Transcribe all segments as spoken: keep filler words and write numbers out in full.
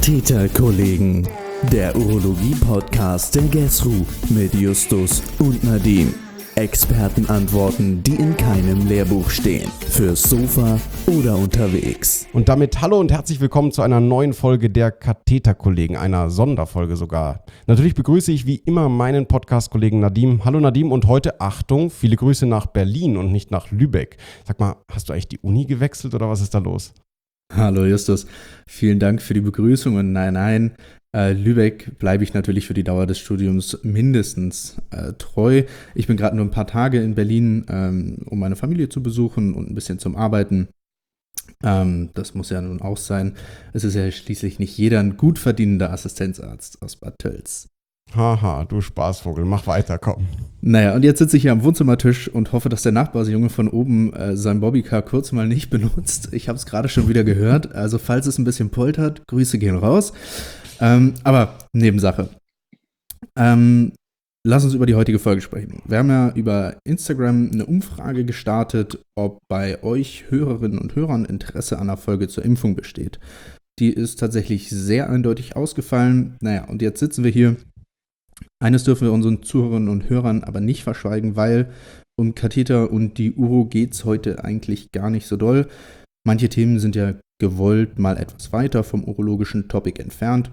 Katheterkollegen, der Urologie-Podcast der GESRU mit Justus und Nadim. Expertenantworten, die in keinem Lehrbuch stehen. Fürs Sofa oder unterwegs. Und damit hallo und herzlich willkommen zu einer neuen Folge der Katheterkollegen, einer Sonderfolge sogar. Natürlich begrüße ich wie immer meinen Podcast-Kollegen Nadim. Hallo Nadim, und heute, Achtung, viele Grüße nach Berlin und nicht nach Lübeck. Sag mal, hast du eigentlich die Uni gewechselt oder was ist da los? Hallo Justus, vielen Dank für die Begrüßung und nein, nein, äh, Lübeck bleibe ich natürlich für die Dauer des Studiums mindestens äh, treu. Ich bin gerade nur ein paar Tage in Berlin, ähm, um meine Familie zu besuchen und ein bisschen zum Arbeiten. Ähm, das muss ja nun auch sein. Es ist ja schließlich nicht jeder ein gut verdienender Assistenzarzt aus Bad Tölz. Haha, du Spaßvogel, mach weiter, komm. Naja, und jetzt sitze ich hier am Wohnzimmertisch und hoffe, dass der Nachbarsjunge von oben äh, sein Bobbycar kurz mal nicht benutzt. Ich habe es gerade schon wieder gehört, also falls es ein bisschen poltert, Grüße gehen raus. Ähm, aber Nebensache. Ähm, lass uns über die heutige Folge sprechen. Wir haben ja über Instagram eine Umfrage gestartet, ob bei euch Hörerinnen und Hörern Interesse an einer Folge zur Impfung besteht. Die ist tatsächlich sehr eindeutig ausgefallen. Naja, und jetzt sitzen wir hier. Eines dürfen wir unseren Zuhörerinnen und Hörern aber nicht verschweigen, weil um Katheter und die Uro geht es heute eigentlich gar nicht so doll. Manche Themen sind ja gewollt mal etwas weiter vom urologischen Topic entfernt.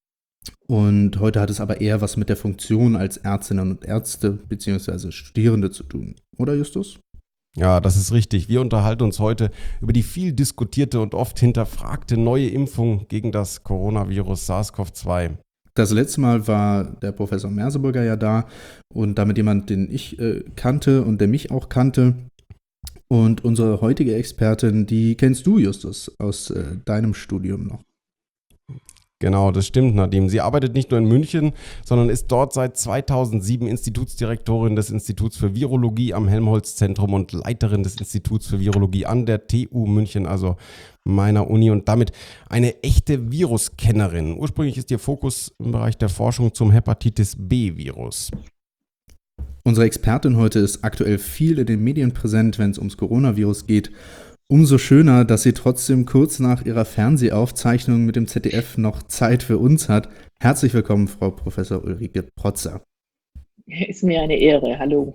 Und heute hat es aber eher was mit der Funktion als Ärztinnen und Ärzte bzw. Studierende zu tun. Oder Justus? Ja, das ist richtig. Wir unterhalten uns heute über die viel diskutierte und oft hinterfragte neue Impfung gegen das Coronavirus SARS-CoV zwei. Das letzte Mal war der Professor Merseburger ja da und damit jemand, den ich äh, kannte und der mich auch kannte. Und unsere heutige Expertin, die kennst du, Justus, aus äh, deinem Studium noch. Genau, das stimmt, Nadim. Sie arbeitet nicht nur in München, sondern ist dort seit zweitausendsieben Institutsdirektorin des Instituts für Virologie am Helmholtz-Zentrum und Leiterin des Instituts für Virologie an der T U München, also meiner Uni, und damit eine echte Viruskennerin. Ursprünglich ist ihr Fokus im Bereich der Forschung zum Hepatitis B-Virus. Unsere Expertin heute ist aktuell viel in den Medien präsent, wenn es ums Coronavirus geht. Umso schöner, dass sie trotzdem kurz nach ihrer Fernsehaufzeichnung mit dem Z D F noch Zeit für uns hat. Herzlich willkommen, Frau Professor Ulrike Protzer. Ist mir eine Ehre, hallo.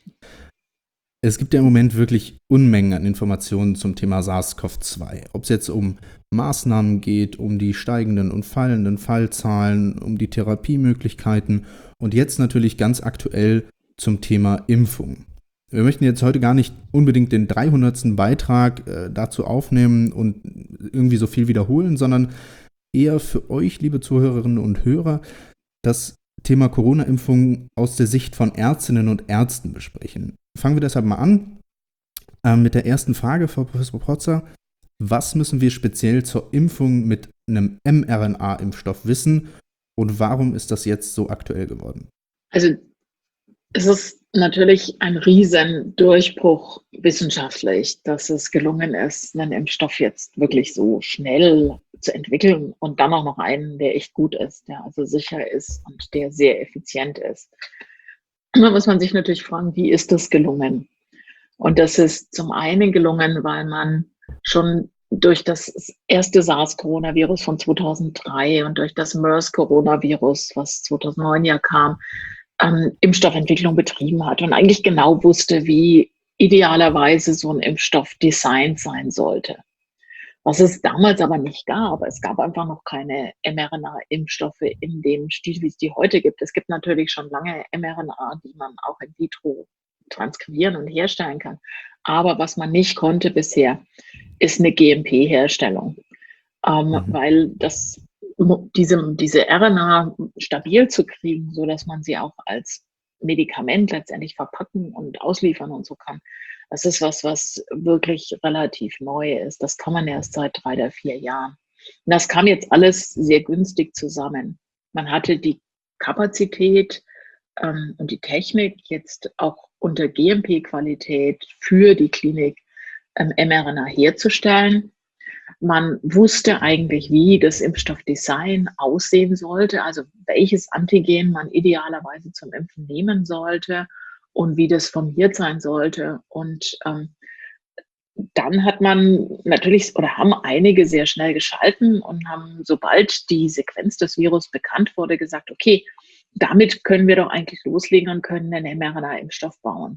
Es gibt ja im Moment wirklich Unmengen an Informationen zum Thema SARS-CoV zwei. Ob es jetzt um Maßnahmen geht, um die steigenden und fallenden Fallzahlen, um die Therapiemöglichkeiten und jetzt natürlich ganz aktuell zum Thema Impfung. Wir möchten jetzt heute gar nicht unbedingt den dreihundertsten Beitrag äh, dazu aufnehmen und irgendwie so viel wiederholen, sondern eher für euch, liebe Zuhörerinnen und Hörer, das Thema Corona-Impfung aus der Sicht von Ärztinnen und Ärzten besprechen. Fangen wir deshalb mal an äh, mit der ersten Frage, Frau Professor Protzer. Was müssen wir speziell zur Impfung mit einem mRNA-Impfstoff wissen und warum ist das jetzt so aktuell geworden? Also es ist natürlich ein riesen Durchbruch wissenschaftlich, dass es gelungen ist, einen Impfstoff jetzt wirklich so schnell zu entwickeln und dann auch noch einen, der echt gut ist, der also sicher ist und der sehr effizient ist. Da muss man sich natürlich fragen, wie ist das gelungen? Und das ist zum einen gelungen, weil man schon durch das erste SARS-Coronavirus von zweitausenddrei und durch das MERS-Coronavirus, was zweitausendneun ja kam, ähm, Impfstoffentwicklung betrieben hat und eigentlich genau wusste, wie idealerweise so ein Impfstoff designt sein sollte. Was es damals aber nicht gab, es gab einfach noch keine mRNA-Impfstoffe in dem Stil, wie es die heute gibt. Es gibt natürlich schon lange mRNA, die man auch in vitro transkribieren und herstellen kann. Aber was man nicht konnte bisher, ist eine G M P-Herstellung, ähm, mhm. weil das diese, diese R N A stabil zu kriegen, sodass man sie auch als Medikament letztendlich verpacken und ausliefern und so kann. Das ist was, was wirklich relativ neu ist. Das kann man erst seit drei oder vier Jahren. Und das kam jetzt alles sehr günstig zusammen. Man hatte die Kapazität ähm, und die Technik jetzt auch unter G M P-Qualität für die Klinik ähm, mRNA herzustellen. Man wusste eigentlich, wie das Impfstoffdesign aussehen sollte, also welches Antigen man idealerweise zum Impfen nehmen sollte und wie das formiert sein sollte. Und ähm, dann hat man natürlich oder haben einige sehr schnell geschalten und haben, sobald die Sequenz des Virus bekannt wurde, gesagt, okay, damit können wir doch eigentlich loslegen und können einen mRNA-Impfstoff bauen.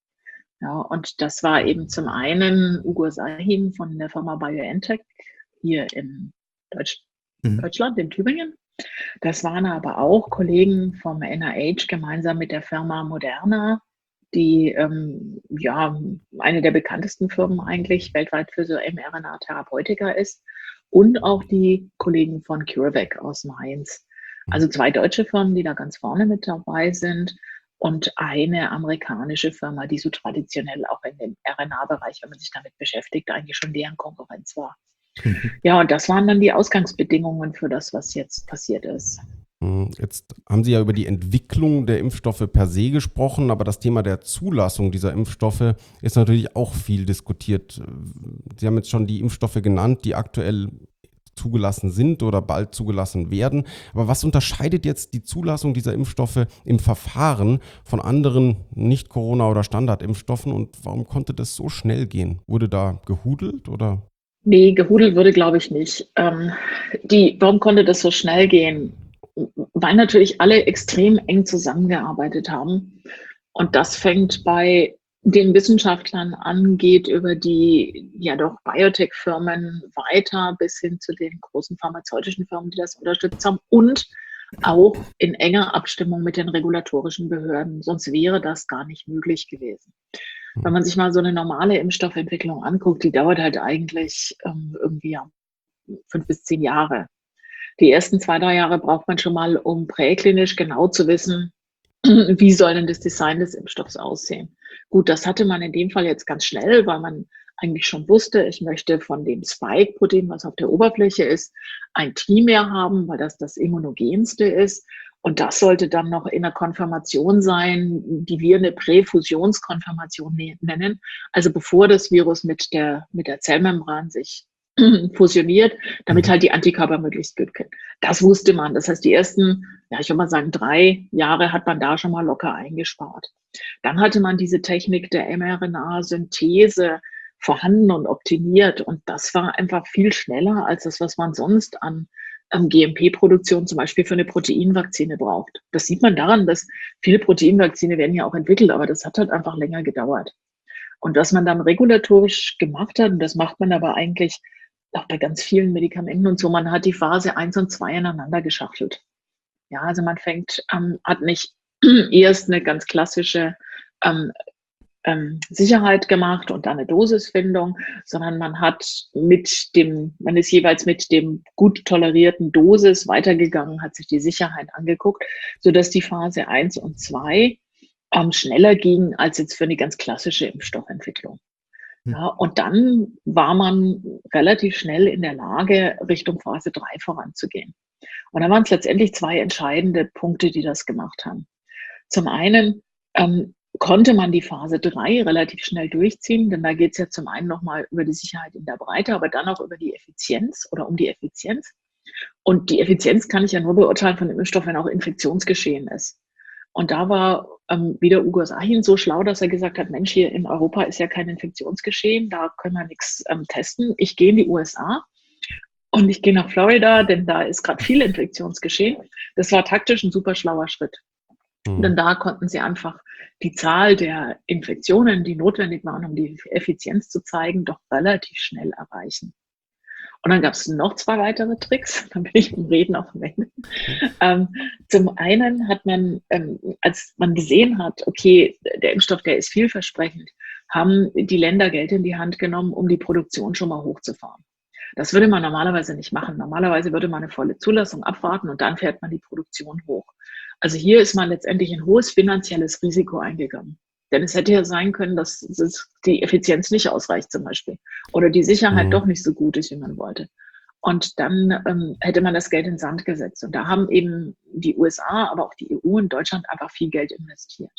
Ja, und das war eben zum einen Ugur Sahin von der Firma BioNTech hier in Deutsch, mhm. Deutschland, in Tübingen. Das waren aber auch Kollegen vom N I H gemeinsam mit der Firma Moderna, die ähm, ja eine der bekanntesten Firmen eigentlich weltweit für so mRNA-Therapeutika ist, und auch die Kollegen von CureVac aus Mainz. Also zwei deutsche Firmen, die da ganz vorne mit dabei sind, und eine amerikanische Firma, die so traditionell auch in dem R N A-Bereich, wenn man sich damit beschäftigt, eigentlich schon deren Konkurrenz war. Mhm. Ja, und das waren dann die Ausgangsbedingungen für das, was jetzt passiert ist. Jetzt haben Sie ja über die Entwicklung der Impfstoffe per se gesprochen, aber das Thema der Zulassung dieser Impfstoffe ist natürlich auch viel diskutiert. Sie haben jetzt schon die Impfstoffe genannt, die aktuell zugelassen sind oder bald zugelassen werden. Aber was unterscheidet jetzt die Zulassung dieser Impfstoffe im Verfahren von anderen Nicht-Corona- oder Standardimpfstoffen, und warum konnte das so schnell gehen? Wurde da gehudelt oder? Nee, gehudelt würde, glaube ich, nicht. Ähm, die, warum konnte das so schnell gehen? Weil natürlich alle extrem eng zusammengearbeitet haben. Und das fängt bei den Wissenschaftlern an, geht über die ja doch Biotech-Firmen weiter bis hin zu den großen pharmazeutischen Firmen, die das unterstützt haben, und auch in enger Abstimmung mit den regulatorischen Behörden. Sonst wäre das gar nicht möglich gewesen. Wenn man sich mal so eine normale Impfstoffentwicklung anguckt, die dauert halt eigentlich ähm, irgendwie ja, fünf bis zehn Jahre. Die ersten zwei, drei Jahre braucht man schon mal, um präklinisch genau zu wissen, wie soll denn das Design des Impfstoffs aussehen. Gut, das hatte man in dem Fall jetzt ganz schnell, weil man eigentlich schon wusste, ich möchte von dem Spike-Protein, was auf der Oberfläche ist, ein Trimer haben, weil das das immunogenste ist. Und das sollte dann noch in einer Konfirmation sein, die wir eine Präfusionskonfirmation nennen. Also bevor das Virus mit der, mit der Zellmembran sich fusioniert, damit halt die Antikörper möglichst gut können. Das wusste man. Das heißt, die ersten, ja, ich würde mal sagen, drei Jahre hat man da schon mal locker eingespart. Dann hatte man diese Technik der mRNA-Synthese vorhanden und optimiert. Und das war einfach viel schneller als das, was man sonst an ähm, G M P-Produktion zum Beispiel für eine Proteinvakzine braucht. Das sieht man daran, dass viele Proteinvakzine werden ja auch entwickelt, aber das hat halt einfach länger gedauert. Und was man dann regulatorisch gemacht hat, und das macht man aber eigentlich auch bei ganz vielen Medikamenten und so, man hat die Phase eins und zwei ineinander geschachtelt. Ja, also man fängt, ähm, hat nicht erst eine ganz klassische ähm, ähm, Sicherheit gemacht und dann eine Dosisfindung, sondern man hat mit dem, man ist jeweils mit dem gut tolerierten Dosis weitergegangen, hat sich die Sicherheit angeguckt, sodass die Phase eins und zwei ähm, schneller ging als jetzt für eine ganz klassische Impfstoffentwicklung. Ja, und dann war man relativ schnell in der Lage, Richtung Phase drei voranzugehen. Und da waren es letztendlich zwei entscheidende Punkte, die das gemacht haben. Zum einen ähm, konnte man die Phase drei relativ schnell durchziehen, denn da geht es ja zum einen nochmal über die Sicherheit in der Breite, aber dann auch über die Effizienz oder um die Effizienz. Und die Effizienz kann ich ja nur beurteilen von dem Impfstoff, wenn auch Infektionsgeschehen ist. Und da war ähm, wieder Ugur Sahin so schlau, dass er gesagt hat, Mensch, hier in Europa ist ja kein Infektionsgeschehen, da können wir nichts ähm, testen. Ich gehe in die U S A und ich gehe nach Florida, denn da ist gerade viel Infektionsgeschehen. Das war taktisch ein super schlauer Schritt. Mhm. Denn da konnten sie einfach die Zahl der Infektionen, die notwendig waren, um die Effizienz zu zeigen, doch relativ schnell erreichen. Und dann gab es noch zwei weitere Tricks, dann bin ich beim Reden auf dem Ende. Ähm, zum einen hat man, ähm, als man gesehen hat, okay, der Impfstoff, der ist vielversprechend, haben die Länder Geld in die Hand genommen, um die Produktion schon mal hochzufahren. Das würde man normalerweise nicht machen. Normalerweise würde man eine volle Zulassung abwarten und dann fährt man die Produktion hoch. Also hier ist man letztendlich ein hohes finanzielles Risiko eingegangen. Denn es hätte ja sein können, dass die Effizienz nicht ausreicht zum Beispiel oder die Sicherheit mhm. doch nicht so gut ist, wie man wollte. Und dann ähm, hätte man das Geld in den Sand gesetzt. Und da haben eben die U S A, aber auch die E U und Deutschland einfach viel Geld investiert.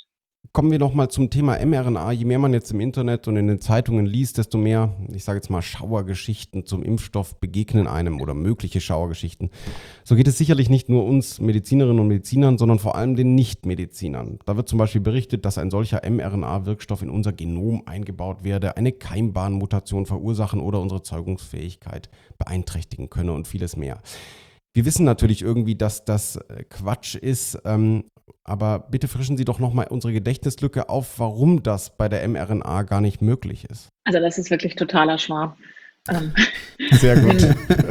Kommen wir noch mal zum Thema mRNA. Je mehr man jetzt im Internet und in den Zeitungen liest, desto mehr, ich sage jetzt mal, Schauergeschichten zum Impfstoff begegnen einem oder mögliche Schauergeschichten. So geht es sicherlich nicht nur uns Medizinerinnen und Medizinern, sondern vor allem den Nichtmedizinern. Da wird zum Beispiel berichtet, dass ein solcher mRNA-Wirkstoff in unser Genom eingebaut werde, eine Keimbahnmutation verursachen oder unsere Zeugungsfähigkeit beeinträchtigen könne und vieles mehr. Wir wissen natürlich irgendwie, dass das Quatsch ist, ähm, aber bitte frischen Sie doch nochmal unsere Gedächtnislücke auf, warum das bei der mRNA gar nicht möglich ist. Also das ist wirklich totaler Schmarrn. Ähm. Sehr gut.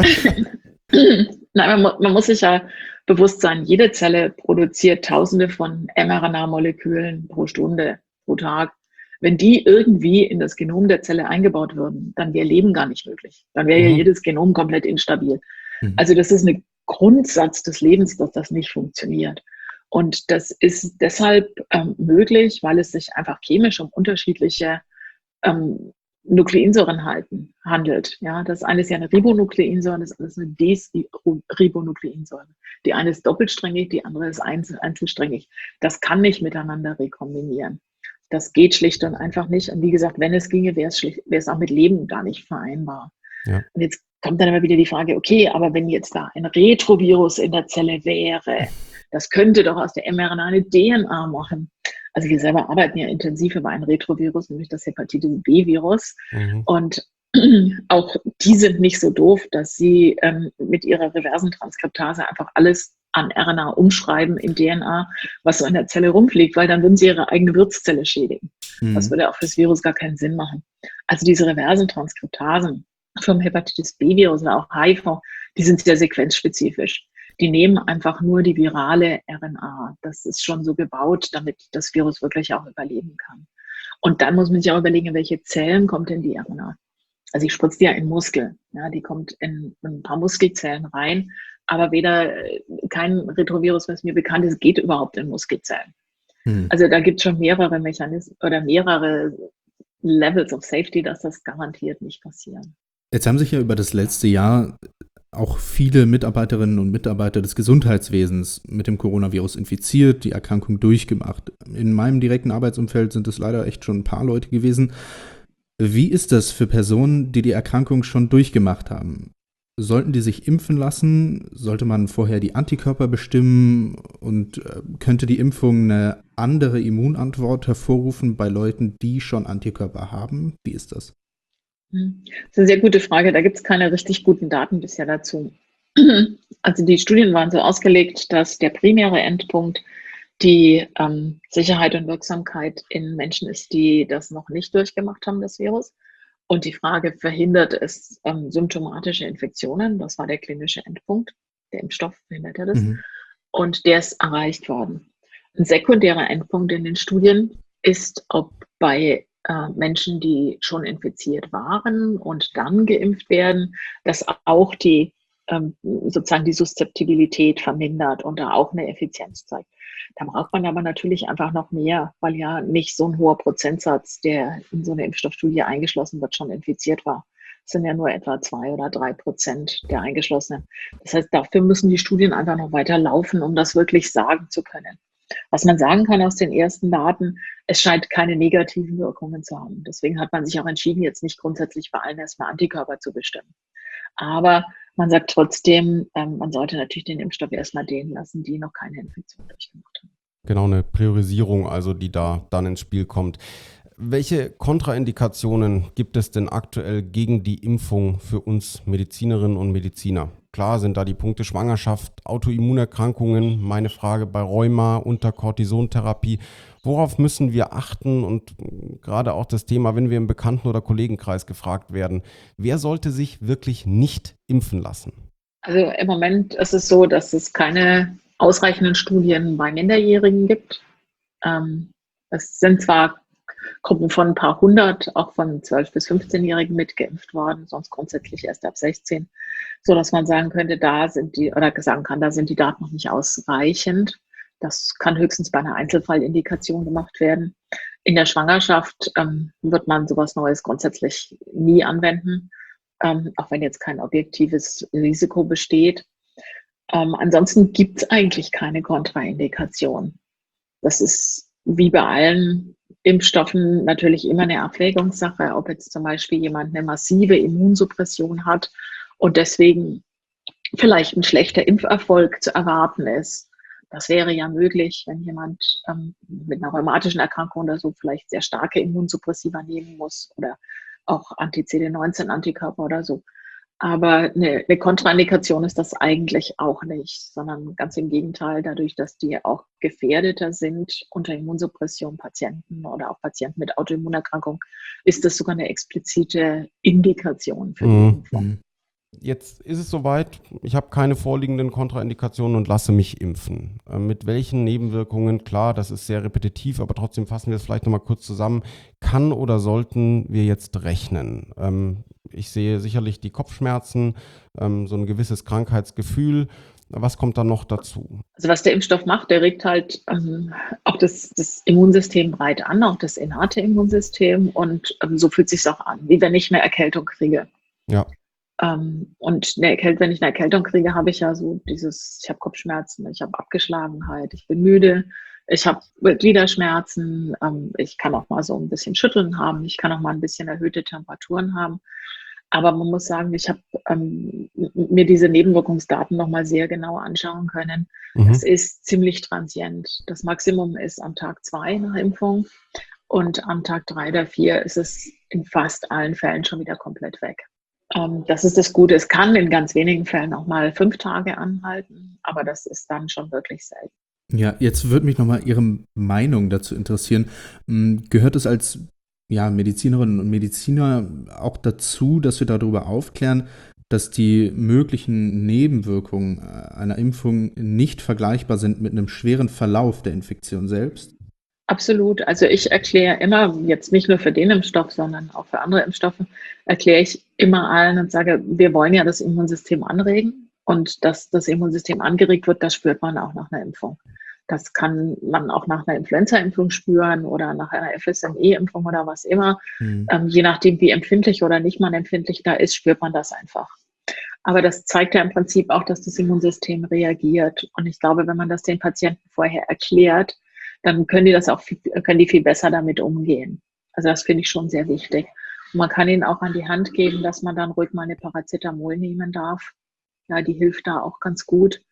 Nein, man, man muss sich ja bewusst sein, jede Zelle produziert tausende von mRNA-Molekülen pro Stunde, pro Tag. Wenn die irgendwie in das Genom der Zelle eingebaut würden, dann wäre Leben gar nicht möglich. Dann wäre Mhm. ja jedes Genom komplett instabil. Mhm. Also das ist ein Grundsatz des Lebens, dass das nicht funktioniert. Und das ist deshalb ähm, möglich, weil es sich einfach chemisch um unterschiedliche ähm, Nukleinsäuren halten, handelt. Ja, das eine ist ja eine Ribonukleinsäure, das andere ist eine Desribonukleinsäure. Die eine ist doppelsträngig, die andere ist einzel einzelsträngig. Das kann nicht miteinander rekombinieren. Das geht schlicht und einfach nicht. Und wie gesagt, wenn es ginge, wäre es, schlicht, wäre es auch mit Leben gar nicht vereinbar. Ja. Und jetzt kommt dann immer wieder die Frage, okay, aber wenn jetzt da ein Retrovirus in der Zelle wäre, das könnte doch aus der mRNA eine D N A machen. Also wir selber arbeiten ja intensiv über ein Retrovirus, nämlich das Hepatitis B-Virus. Mhm. Und auch die sind nicht so doof, dass sie ähm, mit ihrer reversen Transkriptase einfach alles an R N A umschreiben in D N A, was so in der Zelle rumfliegt, weil dann würden sie ihre eigene Wirtszelle schädigen. Mhm. Das würde auch fürs Virus gar keinen Sinn machen. Also diese reversen Transkriptasen vom Hepatitis B-Virus oder auch H I V, die sind sehr sequenzspezifisch. Die nehmen einfach nur die virale R N A. Das ist schon so gebaut, damit das Virus wirklich auch überleben kann. Und dann muss man sich auch überlegen, in welche Zellen kommt denn die R N A? Also ich spritze die ja in Muskel. Ja, die kommt in ein paar Muskelzellen rein, aber weder kein Retrovirus, was mir bekannt ist, geht überhaupt in Muskelzellen. Mhm. Also da gibt es schon mehrere Mechanismen oder mehrere Levels of Safety, dass das garantiert nicht passieren. Jetzt haben sich ja über das letzte Jahr auch viele Mitarbeiterinnen und Mitarbeiter des Gesundheitswesens mit dem Coronavirus infiziert, die Erkrankung durchgemacht. In meinem direkten Arbeitsumfeld sind es leider echt schon ein paar Leute gewesen. Wie ist das für Personen, die die Erkrankung schon durchgemacht haben? Sollten die sich impfen lassen? Sollte man vorher die Antikörper bestimmen? Und äh, könnte die Impfung eine andere Immunantwort hervorrufen bei Leuten, die schon Antikörper haben? Wie ist das? Das ist eine sehr gute Frage. Da gibt es keine richtig guten Daten bisher dazu. Also die Studien waren so ausgelegt, dass der primäre Endpunkt die ähm, Sicherheit und Wirksamkeit in Menschen ist, die das noch nicht durchgemacht haben, das Virus. Und die Frage, verhindert es ähm, symptomatische Infektionen? Das war der klinische Endpunkt. Der Impfstoff verhindert ja das. Mhm. Und der ist erreicht worden. Ein sekundärer Endpunkt in den Studien ist, ob bei äh, Menschen, die schon infiziert waren und dann geimpft werden, dass auch die ähm, sozusagen die Suszeptibilität vermindert und da auch eine Effizienz zeigt. Da braucht man aber natürlich einfach noch mehr, weil ja nicht so ein hoher Prozentsatz, der in so eine Impfstoffstudie eingeschlossen wird, schon infiziert war. Es sind ja nur etwa zwei oder drei Prozent der Eingeschlossenen. Das heißt, dafür müssen die Studien einfach noch weiter laufen, um das wirklich sagen zu können. Was man sagen kann aus den ersten Daten, es scheint keine negativen Wirkungen zu haben. Deswegen hat man sich auch entschieden, jetzt nicht grundsätzlich bei allen erstmal Antikörper zu bestimmen. Aber man sagt trotzdem, ähm, man sollte natürlich den Impfstoff erstmal denen lassen, die noch keine Infektion durchgemacht haben. Genau, eine Priorisierung, also die da dann ins Spiel kommt. Welche Kontraindikationen gibt es denn aktuell gegen die Impfung für uns Medizinerinnen und Mediziner? Klar sind da die Punkte Schwangerschaft, Autoimmunerkrankungen, meine Frage bei Rheuma, unter Cortisontherapie. Worauf müssen wir achten? Und gerade auch das Thema, wenn wir im Bekannten- oder Kollegenkreis gefragt werden, wer sollte sich wirklich nicht impfen lassen? Also im Moment ist es so, dass es keine ausreichenden Studien bei Minderjährigen gibt. Ähm, es sind zwar Gruppen von ein paar hundert, auch von zwölf- bis fünfzehnjährigen mitgeimpft worden, sonst grundsätzlich erst ab sechzehn, so dass man sagen könnte, da sind die, oder sagen kann, da sind die Daten noch nicht ausreichend. Das kann höchstens bei einer Einzelfallindikation gemacht werden. In der Schwangerschaft ähm, wird man sowas Neues grundsätzlich nie anwenden, ähm, auch wenn jetzt kein objektives Risiko besteht. Ähm, ansonsten gibt es eigentlich keine Kontraindikation. Das ist wie bei allen Impfstoffen natürlich immer eine Abwägungssache, ob jetzt zum Beispiel jemand eine massive Immunsuppression hat und deswegen vielleicht ein schlechter Impferfolg zu erwarten ist. Das wäre ja möglich, wenn jemand ähm, mit einer rheumatischen Erkrankung oder so vielleicht sehr starke Immunsuppressiva nehmen muss oder auch Anti-C D neunzehn Antikörper oder so. Aber eine, eine Kontraindikation ist das eigentlich auch nicht, sondern ganz im Gegenteil, dadurch, dass die auch gefährdeter sind unter Immunsuppression, Patienten oder auch Patienten mit Autoimmunerkrankung, ist das sogar eine explizite Indikation für die Mhm. Impfung. Jetzt ist es soweit, ich habe keine vorliegenden Kontraindikationen und lasse mich impfen. Äh, mit welchen Nebenwirkungen, klar, das ist sehr repetitiv, aber trotzdem fassen wir es vielleicht nochmal kurz zusammen, kann oder sollten wir jetzt rechnen? Ähm, ich sehe sicherlich die Kopfschmerzen, ähm, so ein gewisses Krankheitsgefühl. Was kommt dann noch dazu? Also was der Impfstoff macht, der regt halt ähm, auch das, das Immunsystem breit an, auch das innate Immunsystem und ähm, so fühlt es sich auch an, wie wenn ich eine Erkältung kriege. Ja. Ähm, und eine Erkältung, wenn ich eine Erkältung kriege, habe ich ja so dieses, ich habe Kopfschmerzen, ich habe Abgeschlagenheit, ich bin müde, ich habe Gliederschmerzen, ähm, ich kann auch mal so ein bisschen Schütteln haben, ich kann auch mal ein bisschen erhöhte Temperaturen haben. Aber man muss sagen, ich habe ähm, mir diese Nebenwirkungsdaten nochmal sehr genau anschauen können. Mhm. Das ist ziemlich transient. Das Maximum ist am Tag zwei nach Impfung und am Tag drei oder vier ist es in fast allen Fällen schon wieder komplett weg. Ähm, das ist das Gute. Es kann in ganz wenigen Fällen auch mal fünf Tage anhalten, aber das ist dann schon wirklich selten. Ja, jetzt würde mich nochmal Ihre Meinung dazu interessieren. Hm, Gehört es als ja, Medizinerinnen und Mediziner auch dazu, dass wir darüber aufklären, dass die möglichen Nebenwirkungen äh, einer Impfung nicht vergleichbar sind mit einem schweren Verlauf der Infektion selbst? Absolut. Also ich erkläre immer, jetzt nicht nur für den Impfstoff, sondern auch für andere Impfstoffe, erkläre ich immer allen und sage, wir wollen ja das Immunsystem anregen und dass das Immunsystem angeregt wird, das spürt man auch nach einer Impfung. Das kann man auch nach einer Influenza-Impfung spüren oder nach einer F S M E-Impfung oder was immer. Hm. Ähm, je nachdem, wie empfindlich oder nicht man empfindlich da ist, spürt man das einfach. Aber das zeigt ja im Prinzip auch, dass das Immunsystem reagiert. Und ich glaube, wenn man das den Patienten vorher erklärt, dann können die das auch viel, können die viel besser damit umgehen. Also das finde ich schon sehr wichtig. Und man kann ihnen auch an die Hand geben, dass man dann ruhig mal eine Paracetamol nehmen darf. Ja, die hilft da auch ganz gut.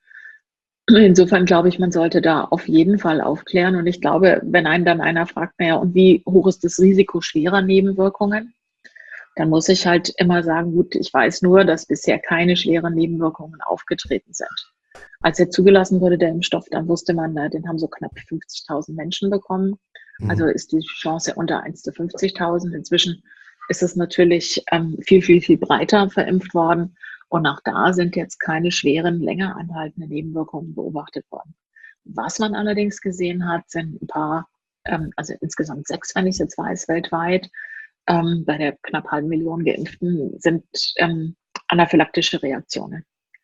Insofern glaube ich, man sollte da auf jeden Fall aufklären. Und ich glaube, wenn einen dann einer fragt, naja, und wie hoch ist das Risiko schwerer Nebenwirkungen? Dann muss ich halt immer sagen, gut, ich weiß nur, dass bisher keine schweren Nebenwirkungen aufgetreten sind. Als er zugelassen wurde, der Impfstoff, dann wusste man, den haben so knapp fünfzigtausend Menschen bekommen. Also ist die Chance unter eins zu fünfzigtausend. Inzwischen ist es natürlich ähm, viel, viel, viel breiter verimpft worden. Und auch da sind jetzt keine schweren, länger anhaltenden Nebenwirkungen beobachtet worden. Was man allerdings gesehen hat, sind ein paar, ähm, also insgesamt sechs, wenn ich es jetzt weiß, weltweit, ähm, bei der knapp halben Million Geimpften, sind ähm, anaphylaktische Reaktionen.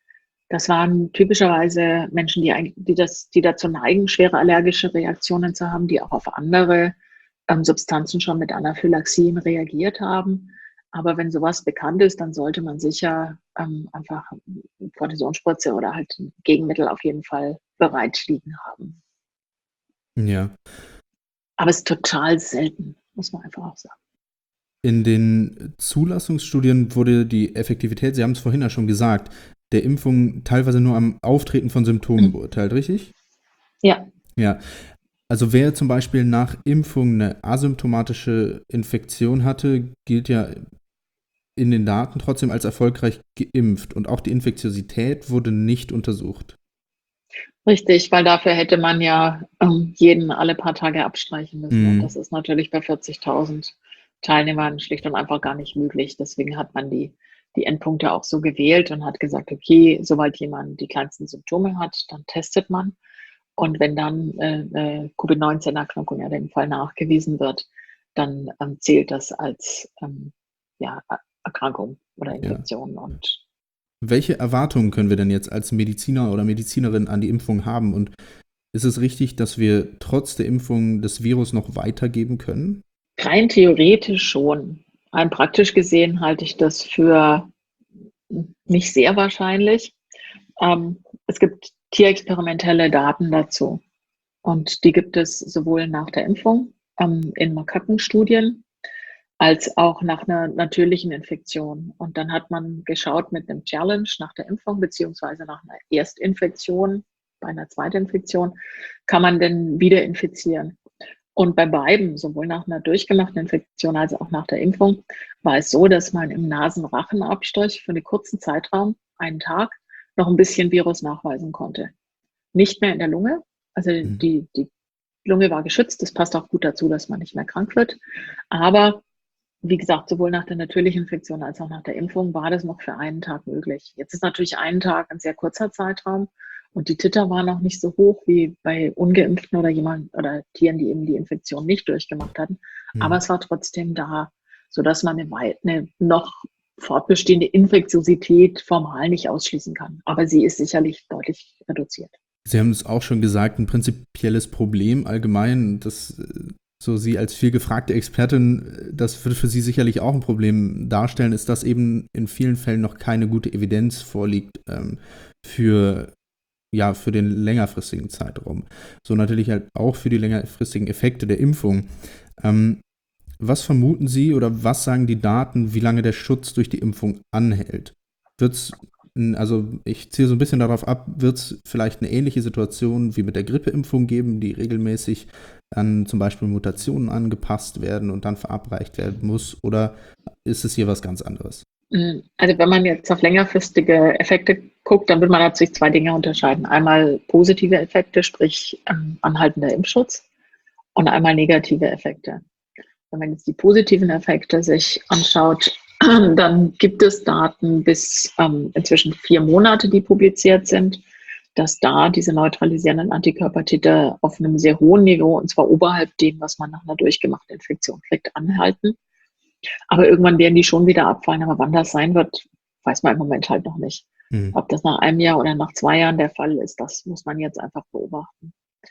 Das waren typischerweise Menschen, die, die, das, die dazu neigen, schwere allergische Reaktionen zu haben, die auch auf andere ähm, Substanzen schon mit Anaphylaxien reagiert haben. Aber wenn sowas bekannt ist, dann sollte man sicher ähm, einfach eine Kortisonspritze oder halt ein Gegenmittel auf jeden Fall bereit liegen haben. Ja. Aber es ist total selten, muss man einfach auch sagen. In den Zulassungsstudien wurde die Effektivität, Sie haben es vorhin ja schon gesagt, der Impfung teilweise nur am Auftreten von Symptomen beurteilt, richtig? Ja. Ja. Also wer zum Beispiel nach Impfung eine asymptomatische Infektion hatte, gilt ja in den Daten trotzdem als erfolgreich geimpft und auch die Infektiosität wurde nicht untersucht. Richtig, weil dafür hätte man ja ähm, jeden alle paar Tage abstreichen müssen. Mhm. Und das ist natürlich bei vierzigtausend Teilnehmern schlicht und einfach gar nicht möglich. Deswegen hat man die, die Endpunkte auch so gewählt und hat gesagt, okay, sobald jemand die kleinsten Symptome hat, dann testet man. Und wenn dann äh, äh, Covid neunzehn Erkrankung ja dem Fall nachgewiesen wird, dann ähm, zählt das als ähm, ja, Erkrankung oder Infektion. Ja. Und welche Erwartungen können wir denn jetzt als Mediziner oder Medizinerin an die Impfung haben? Und ist es richtig, dass wir trotz der Impfung das Virus noch weitergeben können? Rein theoretisch schon. Rein praktisch gesehen halte ich das für nicht sehr wahrscheinlich. Ähm, es gibt tierexperimentelle Daten dazu. Und die gibt es sowohl nach der Impfung ähm, in Makakenstudien als auch nach einer natürlichen Infektion. Und dann hat man geschaut mit einem Challenge nach der Impfung beziehungsweise nach einer Erstinfektion, bei einer Zweitinfektion, kann man denn wieder infizieren. Und bei beiden, sowohl nach einer durchgemachten Infektion als auch nach der Impfung, war es so, dass man im Nasenrachenabstrich für einen kurzen Zeitraum, einen Tag, noch ein bisschen Virus nachweisen konnte. Nicht mehr in der Lunge, also Mhm. die, die Lunge war geschützt, das passt auch gut dazu, dass man nicht mehr krank wird. Aber wie gesagt, sowohl nach der natürlichen Infektion als auch nach der Impfung war das noch für einen Tag möglich. Jetzt ist natürlich ein Tag ein sehr kurzer Zeitraum und die Titer waren noch nicht so hoch wie bei Ungeimpften oder jemand oder Tieren, die eben die Infektion nicht durchgemacht hatten. Mhm. Aber es war trotzdem da, sodass man eine, weit- eine noch fortbestehende Infektiosität formal nicht ausschließen kann. Aber sie ist sicherlich deutlich reduziert. Sie haben es auch schon gesagt, ein prinzipielles Problem allgemein, das äh, so Sie als viel gefragte Expertin, das wird für Sie sicherlich auch ein Problem darstellen, ist, dass eben in vielen Fällen noch keine gute Evidenz vorliegt ähm, für, ja, für den längerfristigen Zeitraum. So natürlich halt auch für die längerfristigen Effekte der Impfung. Ähm, was vermuten Sie oder was sagen die Daten, wie lange der Schutz durch die Impfung anhält? Wird's Also ich ziehe so ein bisschen darauf ab, wird es vielleicht eine ähnliche Situation wie mit der Grippeimpfung geben, die regelmäßig an zum Beispiel Mutationen angepasst werden und dann verabreicht werden muss, oder ist es hier was ganz anderes? Also wenn man jetzt auf längerfristige Effekte guckt, dann wird man natürlich zwei Dinge unterscheiden. Einmal positive Effekte, sprich ähm, anhaltender Impfschutz, und einmal negative Effekte. Wenn man jetzt die positiven Effekte sich anschaut, dann gibt es Daten bis ähm, inzwischen vier Monate, die publiziert sind, dass da diese neutralisierenden Antikörpertiter auf einem sehr hohen Niveau, und zwar oberhalb dem, was man nach einer durchgemachten Infektion kriegt, anhalten. Aber irgendwann werden die schon wieder abfallen. Aber wann das sein wird, weiß man im Moment halt noch nicht. Mhm. Ob das nach einem Jahr oder nach zwei Jahren der Fall ist, das muss man jetzt einfach beobachten.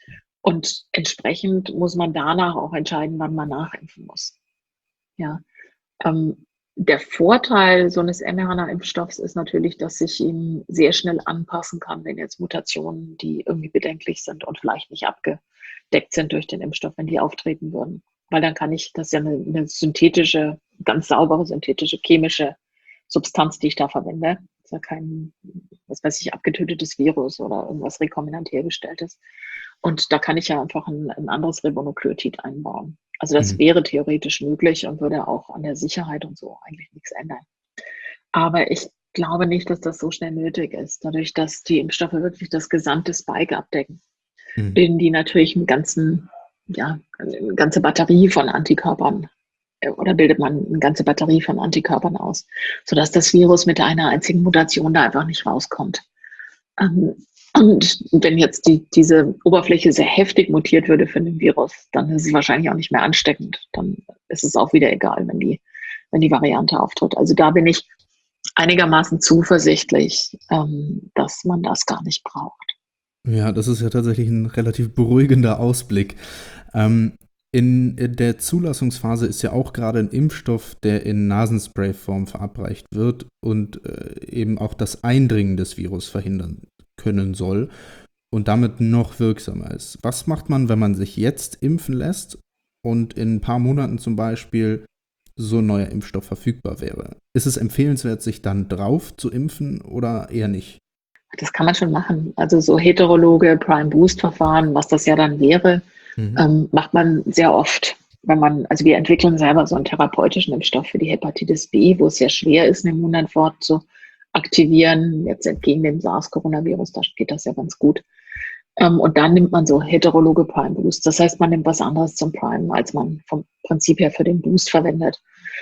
Und entsprechend muss man danach auch entscheiden, wann man nachimpfen muss. Ja. Ähm, Der Vorteil so eines mRNA-Impfstoffs ist natürlich, dass sich ihm sehr schnell anpassen kann, wenn jetzt Mutationen, die irgendwie bedenklich sind und vielleicht nicht abgedeckt sind durch den Impfstoff, wenn die auftreten würden. Weil dann kann ich, das ist ja eine, eine synthetische, ganz saubere synthetische chemische Substanz, die ich da verwende. Das ist ja kein, was weiß ich, abgetötetes Virus oder irgendwas rekombinant hergestelltes. Und da kann ich ja einfach ein, ein anderes Ribonukleotid einbauen. Also das Mhm. wäre theoretisch möglich und würde auch an der Sicherheit und so eigentlich nichts ändern. Aber ich glaube nicht, dass das so schnell nötig ist. Dadurch, dass die Impfstoffe wirklich das gesamte Spike abdecken, Mhm. bilden die natürlich einen ganzen, ja, eine ganze Batterie von Antikörpern äh, oder bildet man eine ganze Batterie von Antikörpern aus, sodass das Virus mit einer einzigen Mutation da einfach nicht rauskommt. Ähm, Und wenn jetzt die, diese Oberfläche sehr heftig mutiert würde für den Virus, dann ist es wahrscheinlich auch nicht mehr ansteckend. Dann ist es auch wieder egal, wenn die, wenn die Variante auftritt. Also da bin ich einigermaßen zuversichtlich, ähm, dass man das gar nicht braucht. Ja, das ist ja tatsächlich ein relativ beruhigender Ausblick. Ähm, in der Zulassungsphase ist ja auch gerade ein Impfstoff, der in Nasenspray-Form verabreicht wird und äh, eben auch das Eindringen des Virus verhindern können soll und damit noch wirksamer ist. Was macht man, wenn man sich jetzt impfen lässt und in ein paar Monaten zum Beispiel so ein neuer Impfstoff verfügbar wäre? Ist es empfehlenswert, sich dann drauf zu impfen oder eher nicht? Das kann man schon machen. Also so heterologe Prime-Boost-Verfahren, was das ja dann wäre, Mhm. ähm, macht man sehr oft. Wenn man, also wir entwickeln selber so einen therapeutischen Impfstoff für die Hepatitis B, wo es sehr schwer ist, eine Immunantwort zu aktivieren. Jetzt entgegen dem SARS-Coronavirus, da geht das ja ganz gut. Ähm, und dann nimmt man so heterologe Prime Boost. Das heißt, man nimmt was anderes zum Prime, als man vom Prinzip her für den Boost verwendet.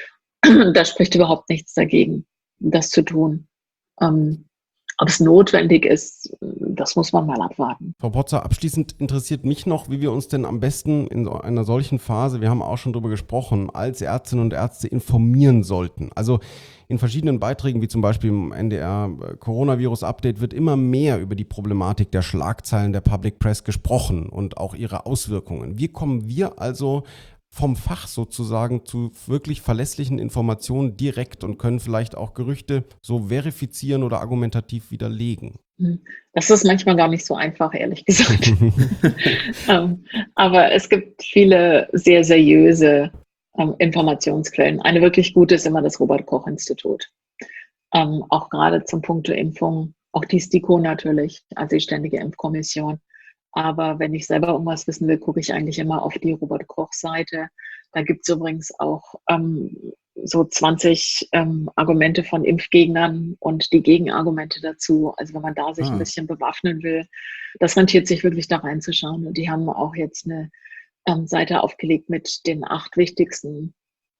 Da spricht überhaupt nichts dagegen, das zu tun. Ähm, ob es notwendig ist, das muss man mal abwarten. Frau Potzer, abschließend interessiert mich noch, wie wir uns denn am besten in so einer solchen Phase, wir haben auch schon drüber gesprochen, als Ärztinnen und Ärzte informieren sollten. Also in verschiedenen Beiträgen, wie zum Beispiel im N D R Coronavirus Update, wird immer mehr über die Problematik der Schlagzeilen der Public Press gesprochen und auch ihre Auswirkungen. Wie kommen wir also vom Fach sozusagen zu wirklich verlässlichen Informationen direkt und können vielleicht auch Gerüchte so verifizieren oder argumentativ widerlegen. Das ist manchmal gar nicht so einfach, ehrlich gesagt. ähm, aber es gibt viele sehr seriöse ähm, Informationsquellen. Eine wirklich gute ist immer das Robert-Koch-Institut. Ähm, auch gerade zum Punkt der Impfung, auch die STIKO natürlich, also die Ständige Impfkommission. Aber wenn ich selber irgendwas wissen will, gucke ich eigentlich immer auf die Robert-Koch-Seite. Da gibt es übrigens auch ähm, so zwanzig ähm, Argumente von Impfgegnern und die Gegenargumente dazu. Also wenn man da sich ah. ein bisschen bewaffnen will, das rentiert sich wirklich da reinzuschauen. Und die haben auch jetzt eine ähm, Seite aufgelegt mit den acht wichtigsten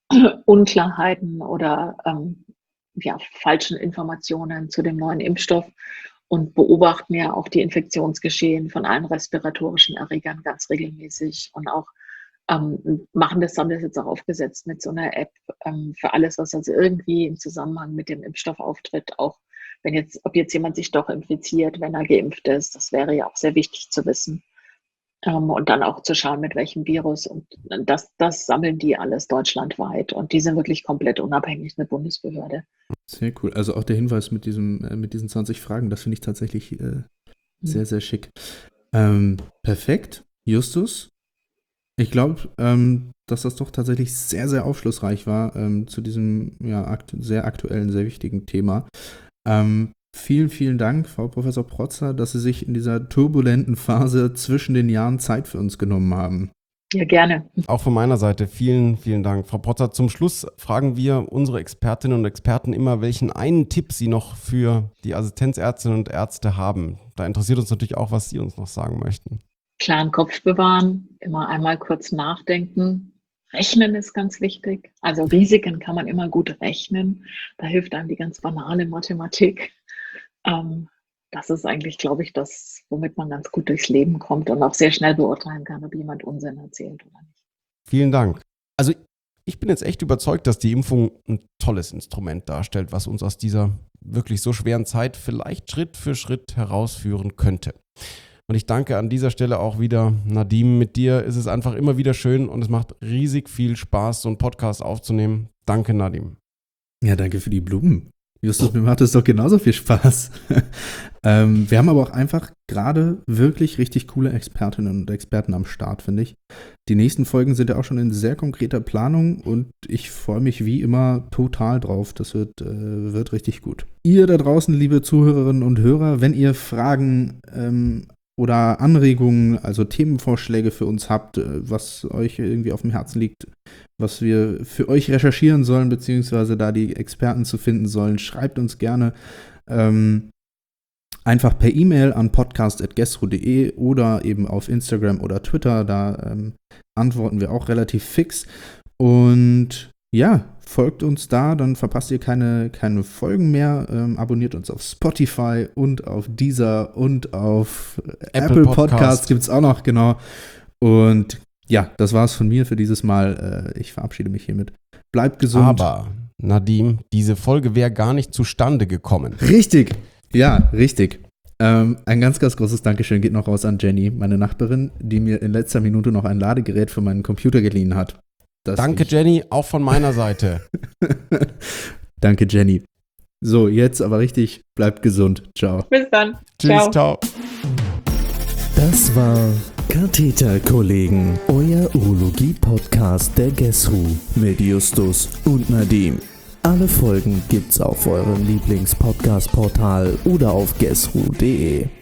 Unklarheiten oder ähm, ja, falschen Informationen zu dem neuen Impfstoff und beobachten ja auch die Infektionsgeschehen von allen respiratorischen Erregern ganz regelmäßig und auch ähm, machen das, haben das jetzt auch aufgesetzt mit so einer App ähm, für alles, was also irgendwie im Zusammenhang mit dem Impfstoff auftritt, auch wenn jetzt, ob jetzt jemand sich doch infiziert, wenn er geimpft ist, das wäre ja auch sehr wichtig zu wissen. Ähm, und dann auch zu schauen, mit welchem Virus. Und das, das sammeln die alles deutschlandweit. Und die sind wirklich komplett unabhängig, eine Bundesbehörde. Sehr cool. Also auch der Hinweis mit diesem, äh, mit diesen zwanzig Fragen, das finde ich tatsächlich äh, sehr, sehr schick. Ähm, perfekt. Justus, ich glaube, ähm, dass das doch tatsächlich sehr, sehr aufschlussreich war ähm, zu diesem ja, akt- sehr aktuellen, sehr wichtigen Thema. Ähm, Vielen, vielen Dank, Frau Professor Protzer, dass Sie sich in dieser turbulenten Phase zwischen den Jahren Zeit für uns genommen haben. Ja, gerne. Auch von meiner Seite vielen, vielen Dank. Frau Protzer, zum Schluss fragen wir unsere Expertinnen und Experten immer, welchen einen Tipp Sie noch für die Assistenzärztinnen und Ärzte haben. Da interessiert uns natürlich auch, was Sie uns noch sagen möchten. Klaren Kopf bewahren, immer einmal kurz nachdenken. Rechnen ist ganz wichtig. Also Risiken kann man immer gut rechnen. Da hilft einem die ganz banale Mathematik. Ähm, das ist eigentlich, glaube ich, das, womit man ganz gut durchs Leben kommt und auch sehr schnell beurteilen kann, ob jemand Unsinn erzählt oder nicht. Vielen Dank. Also ich bin jetzt echt überzeugt, dass die Impfung ein tolles Instrument darstellt, was uns aus dieser wirklich so schweren Zeit vielleicht Schritt für Schritt herausführen könnte. Und ich danke an dieser Stelle auch wieder, Nadim, mit dir ist es einfach immer wieder schön und es macht riesig viel Spaß, so einen Podcast aufzunehmen. Danke, Nadim. Ja, danke für die Blumen. Justus, mir macht es doch genauso viel Spaß. ähm, wir haben aber auch einfach gerade wirklich richtig coole Expertinnen und Experten am Start, finde ich. Die nächsten Folgen sind ja auch schon in sehr konkreter Planung und ich freue mich wie immer total drauf. Das wird, äh, wird richtig gut. Ihr da draußen, liebe Zuhörerinnen und Hörer, wenn ihr Fragen ähm, oder Anregungen, also Themenvorschläge für uns habt, was euch irgendwie auf dem Herzen liegt, was wir für euch recherchieren sollen, beziehungsweise da die Experten zu finden sollen, schreibt uns gerne ähm, einfach per E-Mail an podcast at gestro punkt de oder eben auf Instagram oder Twitter, da ähm, antworten wir auch relativ fix. Und ja, folgt uns da, dann verpasst ihr keine, keine Folgen mehr. Ähm, abonniert uns auf Spotify und auf Deezer und auf Apple, Apple Podcasts Podcast gibt es auch noch, genau. Und ja, das war's von mir für dieses Mal. Äh, ich verabschiede mich hiermit. Bleibt gesund. Aber, Nadim, diese Folge wäre gar nicht zustande gekommen. Richtig, ja, richtig. Ähm, ein ganz, ganz großes Dankeschön geht noch raus an Jenny, meine Nachbarin, die mir in letzter Minute noch ein Ladegerät für meinen Computer geliehen hat. Danke, Jenny, auch von meiner Seite. Danke, Jenny. So, jetzt aber richtig, bleibt gesund. Ciao. Bis dann. Tschüss, ciao. Das war Katheterkollegen, euer Urologie-Podcast der GESRU mit Justus und Nadim. Alle Folgen gibt's auf eurem Lieblings-Podcast-Portal oder auf gesru punkt de.